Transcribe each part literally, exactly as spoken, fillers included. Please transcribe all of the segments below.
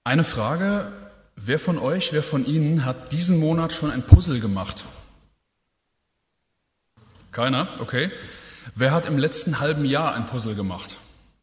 Eine Frage, wer von euch, wer von Ihnen hat diesen Monat schon ein Puzzle gemacht? Keiner? Okay. Wer hat im letzten halben Jahr ein Puzzle gemacht?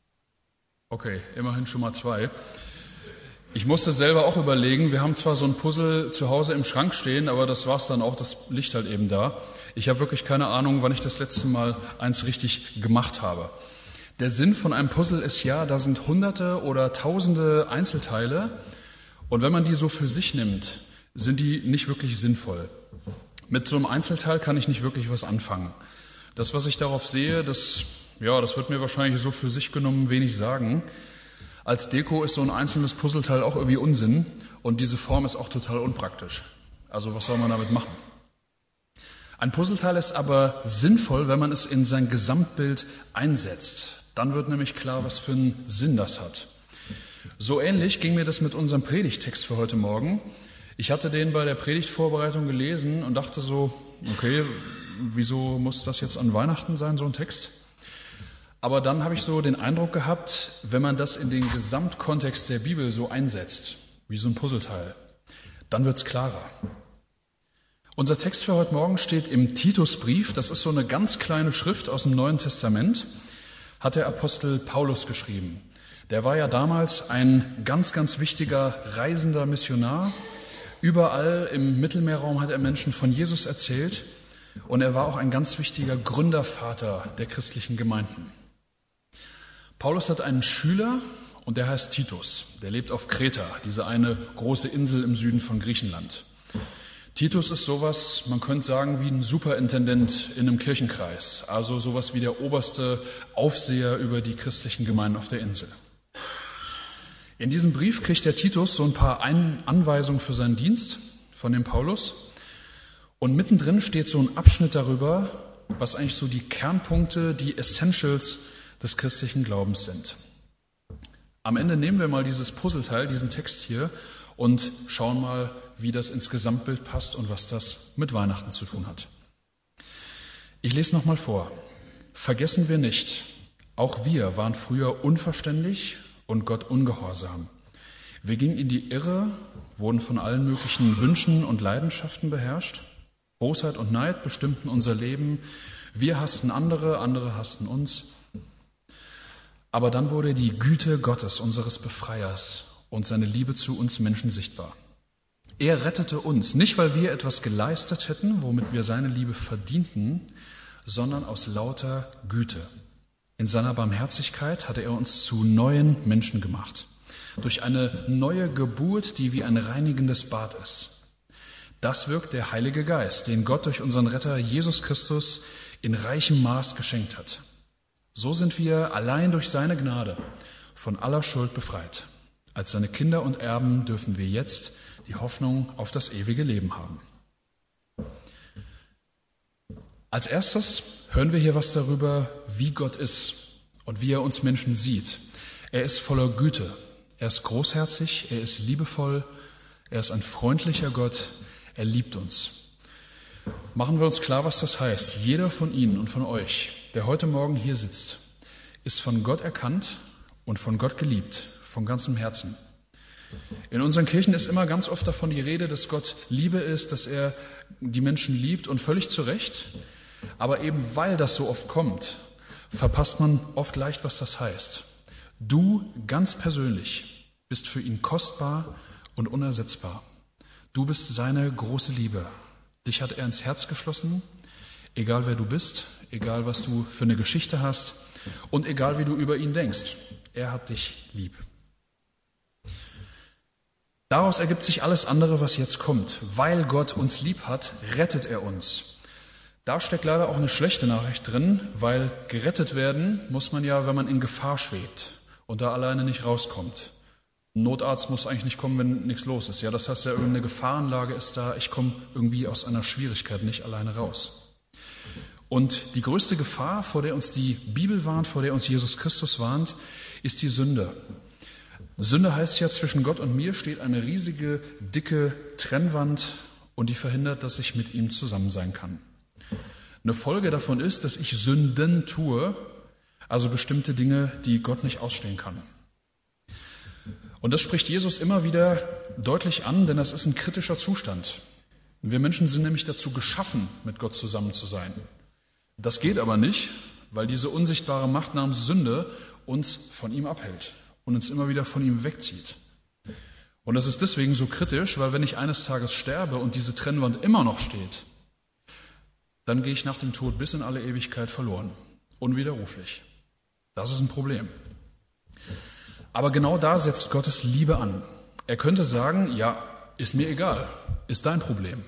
Okay, immerhin schon mal zwei. Ich musste selber auch überlegen, wir haben zwar so ein Puzzle zu Hause im Schrank stehen, aber das war's dann auch, das liegt halt eben da. Ich habe wirklich keine Ahnung, wann ich das letzte Mal eins richtig gemacht habe. Der Sinn von einem Puzzle ist ja, da sind hunderte oder tausende Einzelteile und wenn man die so für sich nimmt, sind die nicht wirklich sinnvoll. Mit so einem Einzelteil kann ich nicht wirklich was anfangen. Das, was ich darauf sehe, das, ja, das wird mir wahrscheinlich so für sich genommen wenig sagen. Als Deko ist so ein einzelnes Puzzleteil auch irgendwie Unsinn und diese Form ist auch total unpraktisch. Also was soll man damit machen? Ein Puzzleteil ist aber sinnvoll, wenn man es in sein Gesamtbild einsetzt. Dann wird nämlich klar, was für einen Sinn das hat. So ähnlich ging mir das mit unserem Predigttext für heute Morgen. Ich hatte den bei der Predigtvorbereitung gelesen und dachte so, okay, wieso muss das jetzt an Weihnachten sein, so ein Text? Aber dann habe ich so den Eindruck gehabt, wenn man das in den Gesamtkontext der Bibel so einsetzt, wie so ein Puzzleteil, dann wird es klarer. Unser Text für heute Morgen steht im Titusbrief, das ist so eine ganz kleine Schrift aus dem Neuen Testament, hat der Apostel Paulus geschrieben. Der war ja damals ein ganz, ganz wichtiger reisender Missionar. Überall im Mittelmeerraum hat er Menschen von Jesus erzählt und er war auch ein ganz wichtiger Gründervater der christlichen Gemeinden. Paulus hat einen Schüler und der heißt Titus. Der lebt auf Kreta, diese eine große Insel im Süden von Griechenland. Titus ist sowas, man könnte sagen, wie ein Superintendent in einem Kirchenkreis, also sowas wie der oberste Aufseher über die christlichen Gemeinden auf der Insel. In diesem Brief kriegt der Titus so ein paar Anweisungen für seinen Dienst von dem Paulus und mittendrin steht so ein Abschnitt darüber, was eigentlich so die Kernpunkte, die Essentials des christlichen Glaubens sind. Am Ende nehmen wir mal dieses Puzzleteil, diesen Text hier und schauen mal, wie das ins Gesamtbild passt und was das mit Weihnachten zu tun hat. Ich lese nochmal vor. Vergessen wir nicht, auch wir waren früher unverständig und Gott ungehorsam. Wir gingen in die Irre, wurden von allen möglichen Wünschen und Leidenschaften beherrscht. Bosheit und Neid bestimmten unser Leben. Wir hassten andere, andere hassten uns. Aber dann wurde die Güte Gottes, unseres Befreiers, und seine Liebe zu uns Menschen sichtbar. Er rettete uns, nicht weil wir etwas geleistet hätten, womit wir seine Liebe verdienten, sondern aus lauter Güte. In seiner Barmherzigkeit hatte er uns zu neuen Menschen gemacht. Durch eine neue Geburt, die wie ein reinigendes Bad ist. Das wirkt der Heilige Geist, den Gott durch unseren Retter Jesus Christus in reichem Maß geschenkt hat. So sind wir allein durch seine Gnade von aller Schuld befreit. Als seine Kinder und Erben dürfen wir jetzt die Hoffnung auf das ewige Leben haben. Als erstes hören wir hier was darüber, wie Gott ist und wie er uns Menschen sieht. Er ist voller Güte, er ist großherzig, er ist liebevoll, er ist ein freundlicher Gott, er liebt uns. Machen wir uns klar, was das heißt. Jeder von Ihnen und von euch, der heute Morgen hier sitzt, ist von Gott erkannt und von Gott geliebt, von ganzem Herzen. In unseren Kirchen ist immer ganz oft davon die Rede, dass Gott Liebe ist, dass er die Menschen liebt und völlig zu Recht. Aber eben weil das so oft kommt, verpasst man oft leicht, was das heißt. Du ganz persönlich bist für ihn kostbar und unersetzbar. Du bist seine große Liebe. Dich hat er ins Herz geschlossen, egal wer du bist, egal was du für eine Geschichte hast und egal wie du über ihn denkst. Er hat dich lieb. Daraus ergibt sich alles andere, was jetzt kommt. Weil Gott uns lieb hat, rettet er uns. Da steckt leider auch eine schlechte Nachricht drin, weil gerettet werden muss man ja, wenn man in Gefahr schwebt und da alleine nicht rauskommt. Ein Notarzt muss eigentlich nicht kommen, wenn nichts los ist. Ja, das heißt ja, irgendeine Gefahrenlage ist da, ich komme irgendwie aus einer Schwierigkeit nicht alleine raus. Und die größte Gefahr, vor der uns die Bibel warnt, vor der uns Jesus Christus warnt, ist die Sünde. Sünde heißt ja, zwischen Gott und mir steht eine riesige, dicke Trennwand und die verhindert, dass ich mit ihm zusammen sein kann. Eine Folge davon ist, dass ich Sünden tue, also bestimmte Dinge, die Gott nicht ausstehen kann. Und das spricht Jesus immer wieder deutlich an, denn das ist ein kritischer Zustand. Wir Menschen sind nämlich dazu geschaffen, mit Gott zusammen zu sein. Das geht aber nicht, weil diese unsichtbare Macht namens Sünde uns von ihm abhält und uns immer wieder von ihm wegzieht. Und das ist deswegen so kritisch, weil wenn ich eines Tages sterbe und diese Trennwand immer noch steht, dann gehe ich nach dem Tod bis in alle Ewigkeit verloren, unwiderruflich. Das ist ein Problem. Aber genau da setzt Gottes Liebe an. Er könnte sagen, ja, ist mir egal, ist dein Problem.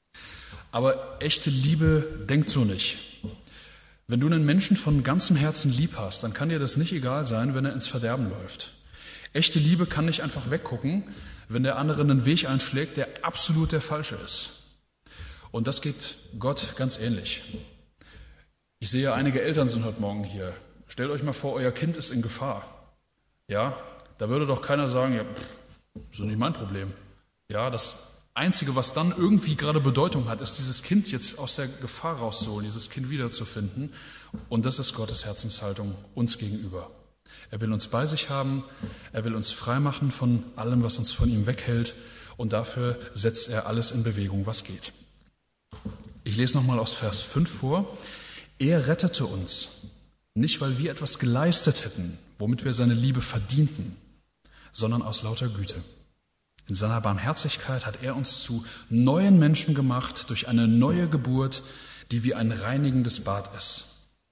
Aber echte Liebe denkt so nicht. Wenn du einen Menschen von ganzem Herzen lieb hast, dann kann dir das nicht egal sein, wenn er ins Verderben läuft. Echte Liebe kann nicht einfach weggucken, wenn der andere einen Weg einschlägt, der absolut der falsche ist. Und das geht Gott ganz ähnlich. Ich sehe, einige Eltern sind heute Morgen hier. Stellt euch mal vor, euer Kind ist in Gefahr. Ja, da würde doch keiner sagen, ja, pff, ist doch nicht mein Problem. Ja, das Einzige, was dann irgendwie gerade Bedeutung hat, ist dieses Kind jetzt aus der Gefahr rauszuholen, dieses Kind wiederzufinden. Und das ist Gottes Herzenshaltung uns gegenüber. Er will uns bei sich haben, er will uns freimachen von allem, was uns von ihm weghält. Und dafür setzt er alles in Bewegung, was geht. Ich lese nochmal aus Vers fünf vor. Er rettete uns, nicht weil wir etwas geleistet hätten, womit wir seine Liebe verdienten, sondern aus lauter Güte. In seiner Barmherzigkeit hat er uns zu neuen Menschen gemacht durch eine neue Geburt, die wie ein reinigendes Bad ist.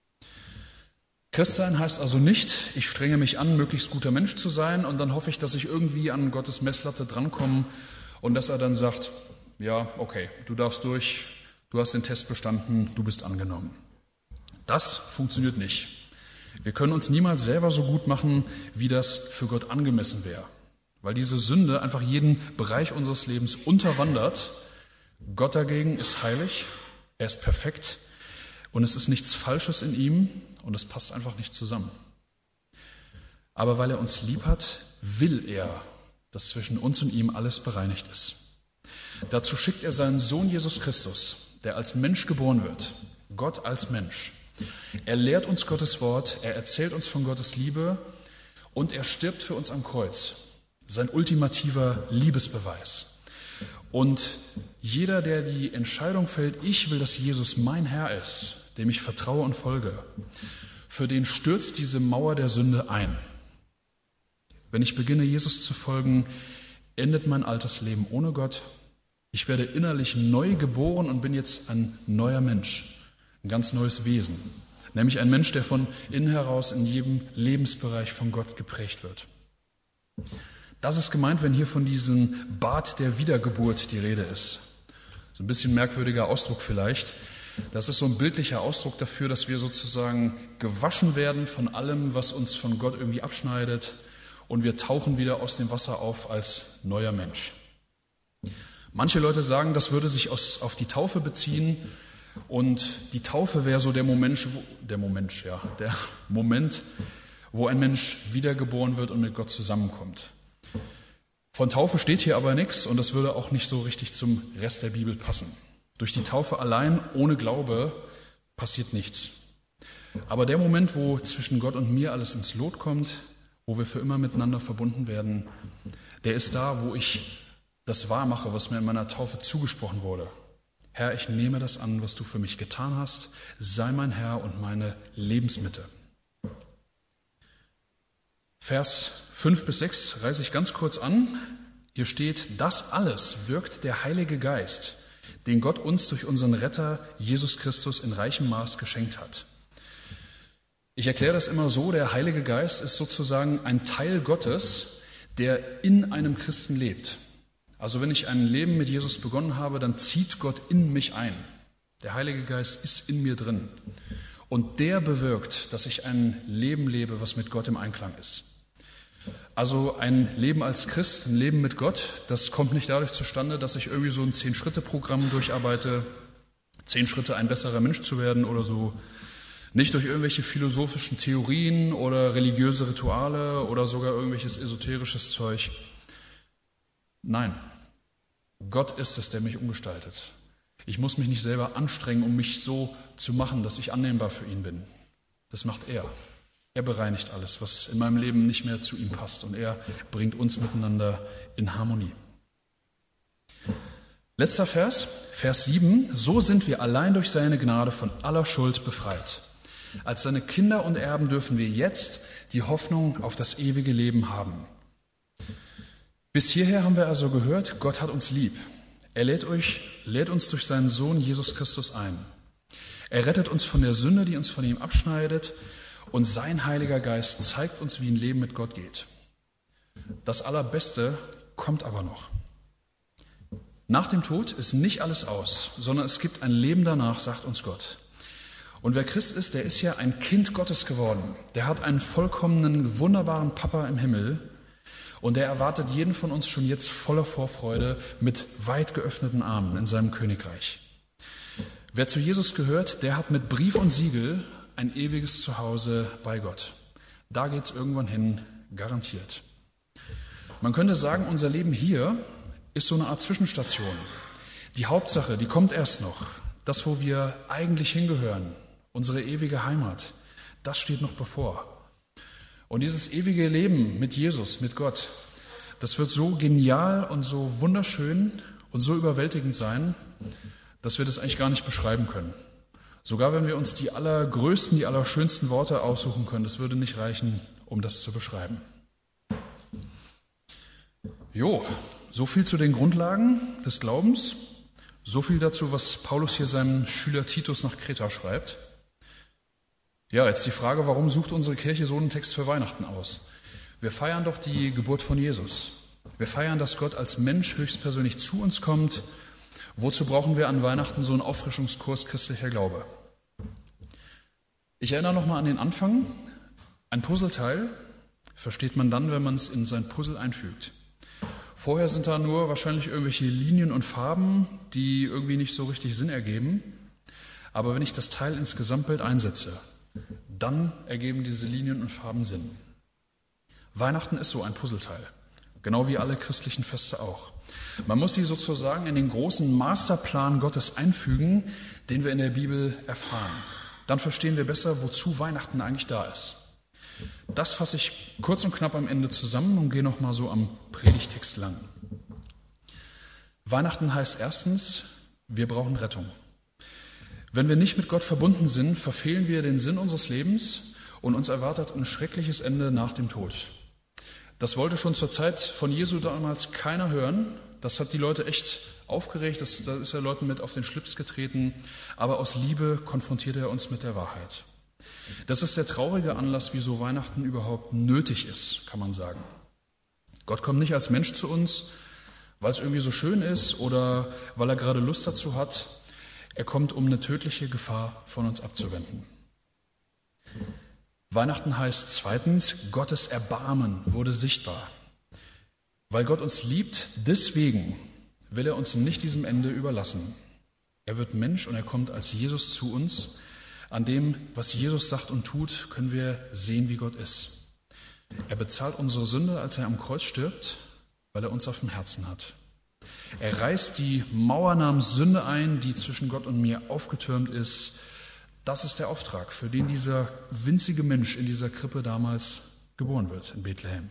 Christsein heißt also nicht, ich strenge mich an, möglichst guter Mensch zu sein und dann hoffe ich, dass ich irgendwie an Gottes Messlatte drankomme und dass er dann sagt, ja, okay, du darfst durch, du hast den Test bestanden, du bist angenommen. Das funktioniert nicht. Wir können uns niemals selber so gut machen, wie das für Gott angemessen wäre, weil diese Sünde einfach jeden Bereich unseres Lebens unterwandert. Gott dagegen ist heilig, er ist perfekt und es ist nichts Falsches in ihm und es passt einfach nicht zusammen. Aber weil er uns lieb hat, will er, dass zwischen uns und ihm alles bereinigt ist. Dazu schickt er seinen Sohn Jesus Christus, der als Mensch geboren wird, Gott als Mensch. Er lehrt uns Gottes Wort, er erzählt uns von Gottes Liebe und er stirbt für uns am Kreuz. Sein ultimativer Liebesbeweis. Und jeder, der die Entscheidung fällt, ich will, dass Jesus mein Herr ist, dem ich vertraue und folge, für den stürzt diese Mauer der Sünde ein. Wenn ich beginne, Jesus zu folgen, endet mein altes Leben ohne Gott. Ich werde innerlich neu geboren und bin jetzt ein neuer Mensch, ein ganz neues Wesen, nämlich ein Mensch, der von innen heraus in jedem Lebensbereich von Gott geprägt wird. Das ist gemeint, wenn hier von diesem Bad der Wiedergeburt die Rede ist. So ein bisschen merkwürdiger Ausdruck vielleicht. Das ist so ein bildlicher Ausdruck dafür, dass wir sozusagen gewaschen werden von allem, was uns von Gott irgendwie abschneidet und wir tauchen wieder aus dem Wasser auf als neuer Mensch. Manche Leute sagen, das würde sich aus, auf die Taufe beziehen und die Taufe wäre so der Moment, wo, der Moment, ja, der Moment, wo ein Mensch wiedergeboren wird und mit Gott zusammenkommt. Von Taufe steht hier aber nichts und das würde auch nicht so richtig zum Rest der Bibel passen. Durch die Taufe allein, ohne Glaube, passiert nichts. Aber der Moment, wo zwischen Gott und mir alles ins Lot kommt, wo wir für immer miteinander verbunden werden, der ist da, wo ich das wahrmache, was mir in meiner Taufe zugesprochen wurde. Herr, ich nehme das an, was du für mich getan hast. Sei mein Herr und meine Lebensmitte. Vers fünf bis sechs reiße ich ganz kurz an. Hier steht, das alles wirkt der Heilige Geist, den Gott uns durch unseren Retter Jesus Christus in reichem Maß geschenkt hat. Ich erkläre das immer so, der Heilige Geist ist sozusagen ein Teil Gottes, der in einem Christen lebt. Also wenn ich ein Leben mit Jesus begonnen habe, dann zieht Gott in mich ein. Der Heilige Geist ist in mir drin. Und der bewirkt, dass ich ein Leben lebe, was mit Gott im Einklang ist. Also ein Leben als Christ, ein Leben mit Gott, das kommt nicht dadurch zustande, dass ich irgendwie so ein Zehn-Schritte-Programm durcharbeite, zehn Schritte ein besserer Mensch zu werden oder so. Nicht durch irgendwelche philosophischen Theorien oder religiöse Rituale oder sogar irgendwelches esoterisches Zeug. Nein, Gott ist es, der mich umgestaltet. Ich muss mich nicht selber anstrengen, um mich so zu machen, dass ich annehmbar für ihn bin. Das macht er. Er bereinigt alles, was in meinem Leben nicht mehr zu ihm passt. Und er bringt uns miteinander in Harmonie. Letzter Vers, Vers sieben. So sind wir allein durch seine Gnade von aller Schuld befreit. Als seine Kinder und Erben dürfen wir jetzt die Hoffnung auf das ewige Leben haben. Bis hierher haben wir also gehört, Gott hat uns lieb. Er lädt, euch, lädt uns durch seinen Sohn Jesus Christus ein. Er rettet uns von der Sünde, die uns von ihm abschneidet, und sein Heiliger Geist zeigt uns, wie ein Leben mit Gott geht. Das Allerbeste kommt aber noch. Nach dem Tod ist nicht alles aus, sondern es gibt ein Leben danach, sagt uns Gott. Und wer Christ ist, der ist ja ein Kind Gottes geworden. Der hat einen vollkommenen, wunderbaren Papa im Himmel. Und der erwartet jeden von uns schon jetzt voller Vorfreude mit weit geöffneten Armen in seinem Königreich. Wer zu Jesus gehört, der hat mit Brief und Siegel ein ewiges Zuhause bei Gott. Da geht's irgendwann hin, garantiert. Man könnte sagen, unser Leben hier ist so eine Art Zwischenstation. Die Hauptsache, die kommt erst noch. Das, wo wir eigentlich hingehören, unsere ewige Heimat, das steht noch bevor. Und dieses ewige Leben mit Jesus, mit Gott, das wird so genial und so wunderschön und so überwältigend sein, dass wir das eigentlich gar nicht beschreiben können. Sogar wenn wir uns die allergrößten, die allerschönsten Worte aussuchen können, das würde nicht reichen, um das zu beschreiben. Jo, so viel zu den Grundlagen des Glaubens. So viel dazu, was Paulus hier seinem Schüler Titus nach Kreta schreibt. Ja, jetzt die Frage, warum sucht unsere Kirche so einen Text für Weihnachten aus? Wir feiern doch die Geburt von Jesus. Wir feiern, dass Gott als Mensch höchstpersönlich zu uns kommt. Wozu brauchen wir an Weihnachten so einen Auffrischungskurs christlicher Glaube? Ich erinnere nochmal an den Anfang. Ein Puzzleteil versteht man dann, wenn man es in sein Puzzle einfügt. Vorher sind da nur wahrscheinlich irgendwelche Linien und Farben, die irgendwie nicht so richtig Sinn ergeben. Aber wenn ich das Teil ins Gesamtbild einsetze, dann ergeben diese Linien und Farben Sinn. Weihnachten ist so ein Puzzleteil, genau wie alle christlichen Feste auch. Man muss sie sozusagen in den großen Masterplan Gottes einfügen, den wir in der Bibel erfahren. Dann verstehen wir besser, wozu Weihnachten eigentlich da ist. Das fasse ich kurz und knapp am Ende zusammen und gehe nochmal so am Predigtext lang. Weihnachten heißt erstens, wir brauchen Rettung. Wenn wir nicht mit Gott verbunden sind, verfehlen wir den Sinn unseres Lebens und uns erwartet ein schreckliches Ende nach dem Tod. Das wollte schon zur Zeit von Jesu damals keiner hören. Das hat die Leute echt aufgeregt, das, da ist er Leuten mit auf den Schlips getreten. Aber aus Liebe konfrontiert er uns mit der Wahrheit. Das ist der traurige Anlass, wieso Weihnachten überhaupt nötig ist, kann man sagen. Gott kommt nicht als Mensch zu uns, weil es irgendwie so schön ist oder weil er gerade Lust dazu hat. Er kommt, um eine tödliche Gefahr von uns abzuwenden. Weihnachten heißt zweitens, Gottes Erbarmen wurde sichtbar. Weil Gott uns liebt, deswegen will er uns nicht diesem Ende überlassen. Er wird Mensch und er kommt als Jesus zu uns. An dem, was Jesus sagt und tut, können wir sehen, wie Gott ist. Er bezahlt unsere Sünde, als er am Kreuz stirbt, weil er uns auf dem Herzen hat. Er reißt die Mauer namens Sünde ein, die zwischen Gott und mir aufgetürmt ist. Das ist der Auftrag, für den dieser winzige Mensch in dieser Krippe damals geboren wird, in Bethlehem.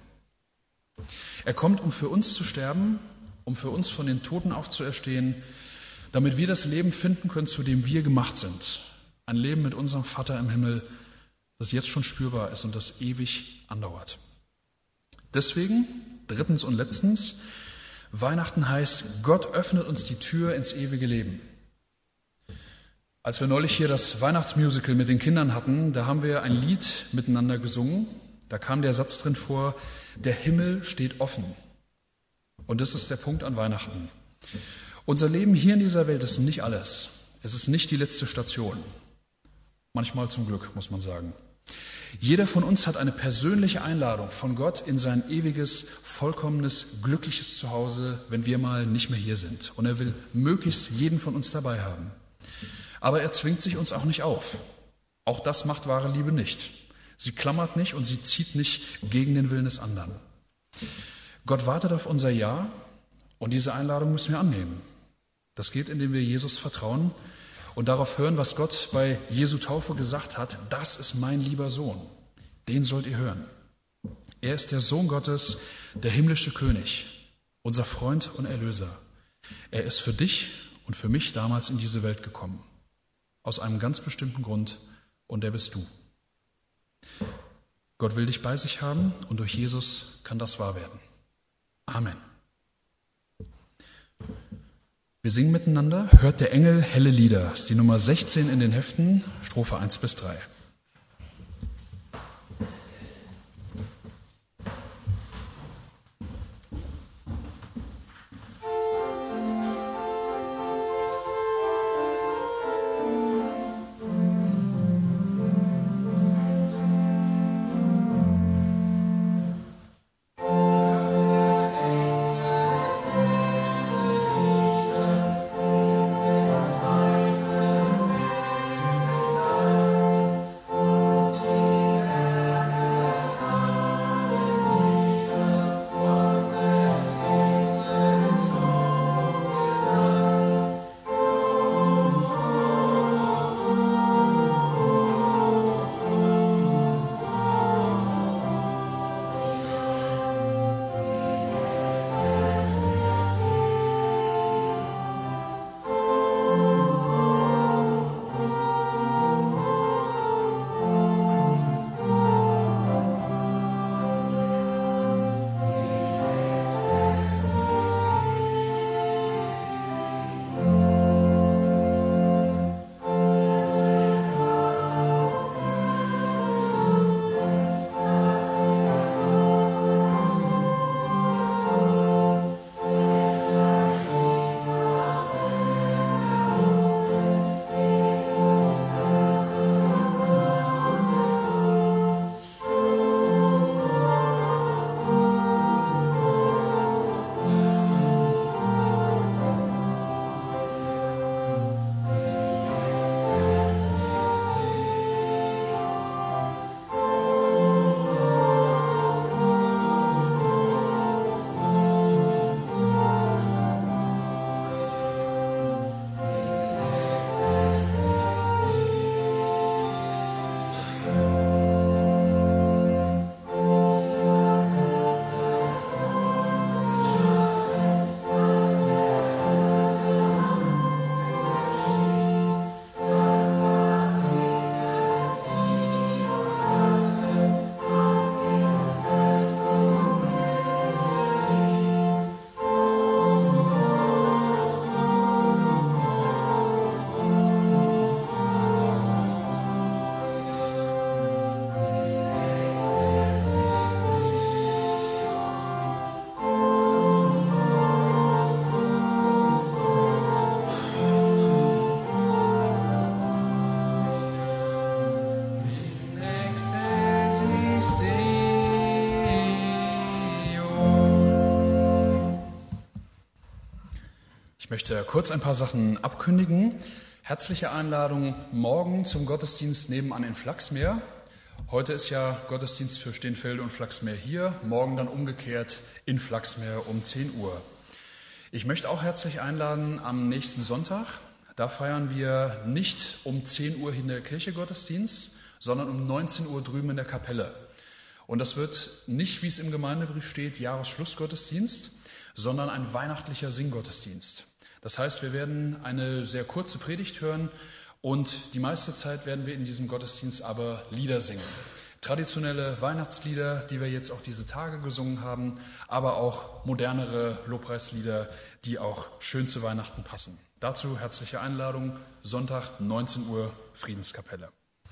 Er kommt, um für uns zu sterben, um für uns von den Toten aufzuerstehen, damit wir das Leben finden können, zu dem wir gemacht sind. Ein Leben mit unserem Vater im Himmel, das jetzt schon spürbar ist und das ewig andauert. Deswegen, drittens und letztens, Weihnachten heißt, Gott öffnet uns die Tür ins ewige Leben. Als wir neulich hier das Weihnachtsmusical mit den Kindern hatten, da haben wir ein Lied miteinander gesungen. Da kam der Satz drin vor, der Himmel steht offen. Und das ist der Punkt an Weihnachten. Unser Leben hier in dieser Welt ist nicht alles. Es ist nicht die letzte Station. Manchmal zum Glück, muss man sagen. Jeder von uns hat eine persönliche Einladung von Gott in sein ewiges, vollkommenes, glückliches Zuhause, wenn wir mal nicht mehr hier sind. Und er will möglichst jeden von uns dabei haben. Aber er zwingt sich uns auch nicht auf. Auch das macht wahre Liebe nicht. Sie klammert nicht und sie zieht nicht gegen den Willen des anderen. Gott wartet auf unser Ja und diese Einladung müssen wir annehmen. Das geht, indem wir Jesus vertrauen und darauf hören, was Gott bei Jesu Taufe gesagt hat. Das ist mein lieber Sohn. Den sollt ihr hören. Er ist der Sohn Gottes, der himmlische König, unser Freund und Erlöser. Er ist für dich und für mich damals in diese Welt gekommen. Aus einem ganz bestimmten Grund, und der bist du. Gott will dich bei sich haben und durch Jesus kann das wahr werden. Amen. Wir singen miteinander, hört der Engel helle Lieder. Das ist die Nummer sechzehn in den Heften, Strophe eins bis drei. Ich möchte kurz ein paar Sachen abkündigen. Herzliche Einladung morgen zum Gottesdienst nebenan in Flachsmeer. Heute ist ja Gottesdienst für Steenfelde und Flachsmeer hier, morgen dann umgekehrt in Flachsmeer um zehn Uhr. Ich möchte auch herzlich einladen am nächsten Sonntag. Da feiern wir nicht um zehn Uhr in der Kirche Gottesdienst, sondern um neunzehn Uhr drüben in der Kapelle. Und das wird nicht, wie es im Gemeindebrief steht, Jahresschlussgottesdienst, sondern ein weihnachtlicher Singgottesdienst. Das heißt, wir werden eine sehr kurze Predigt hören und die meiste Zeit werden wir in diesem Gottesdienst aber Lieder singen. Traditionelle Weihnachtslieder, die wir jetzt auch diese Tage gesungen haben, aber auch modernere Lobpreislieder, die auch schön zu Weihnachten passen. Dazu herzliche Einladung, Sonntag neunzehn Uhr, Friedenskapelle.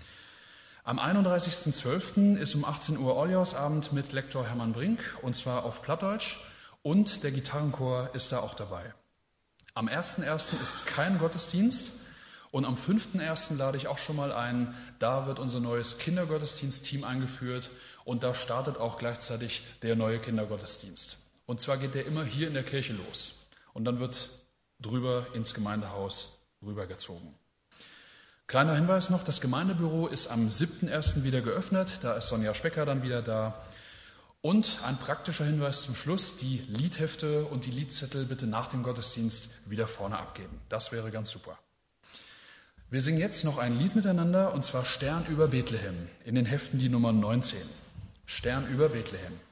Am einunddreißigsten zwölften ist um achtzehn Uhr Orliausabend mit Lektor Hermann Brink, und zwar auf Plattdeutsch, und der Gitarrenchor ist da auch dabei. Am ersten ersten ist kein Gottesdienst und am fünften ersten lade ich auch schon mal ein, da wird unser neues Kindergottesdienstteam eingeführt und da startet auch gleichzeitig der neue Kindergottesdienst. Und zwar geht der immer hier in der Kirche los und dann wird drüber ins Gemeindehaus rübergezogen. Kleiner Hinweis noch, das Gemeindebüro ist am siebten ersten wieder geöffnet, da ist Sonja Specker dann wieder da. Und ein praktischer Hinweis zum Schluss, die Liedhefte und die Liedzettel bitte nach dem Gottesdienst wieder vorne abgeben. Das wäre ganz super. Wir singen jetzt noch ein Lied miteinander, und zwar Stern über Bethlehem, in den Heften die Nummer neunzehn. Stern über Bethlehem.